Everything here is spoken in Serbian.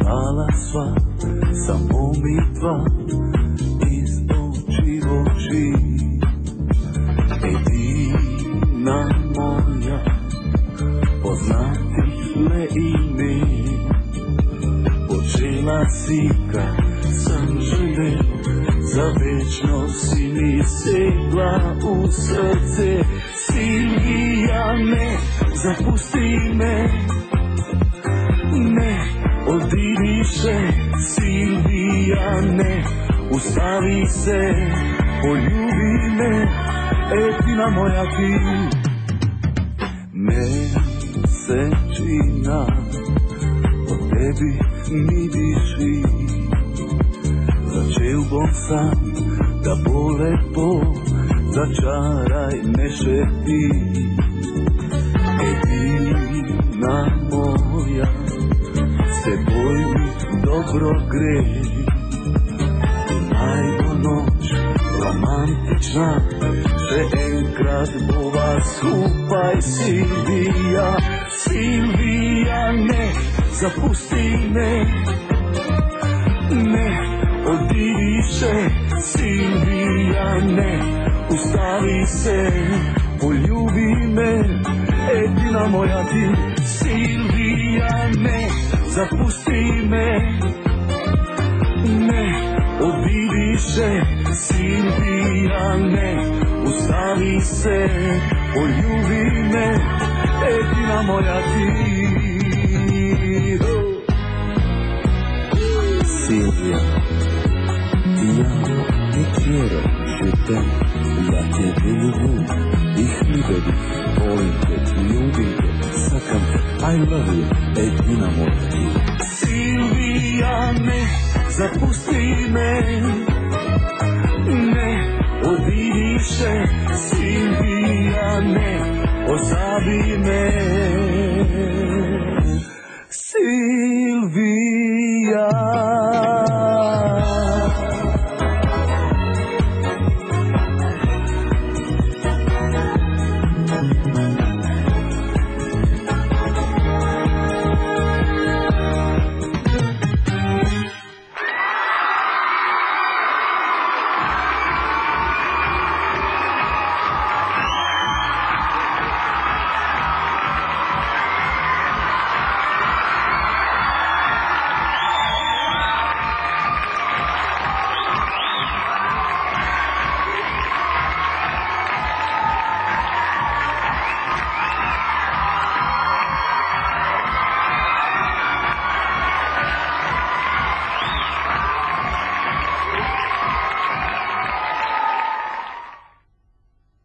Mala sva, samo mi dva, iz oči u oči. Jedina moja, poznatih le ime. Počela si kad sam želeo, za večno si mi segla u srce. Silvija, ne zapusti me, ne odi više. Silvija, ne ustavi se, poljubi me, jedina moja ti. Mesečina po tebi mi diši, začel bom sam, da bo lepo, začaraj me še ti. Edina moja, s teboj mi dobro gre. Naj bo noč romantična, še enkrat bova skupaj. Silvija, Silvija, ne zapusti me, ne odi više. Silvija, ne ustavi se, poljubi me, jedina moja ti. Silvija, ne zapusti me, ne odi više. Silvija, ne ustavi se, poljubi me, jedina moja ti. Silvija, ja te quiero, je t'aime, ja tebe lubu, ih ljubim, volim te, ljubim te, sakam te, I love you, jedina moja ti. Silvija, ne zapusti me, ne odi više. Silvija, ne ostavi me.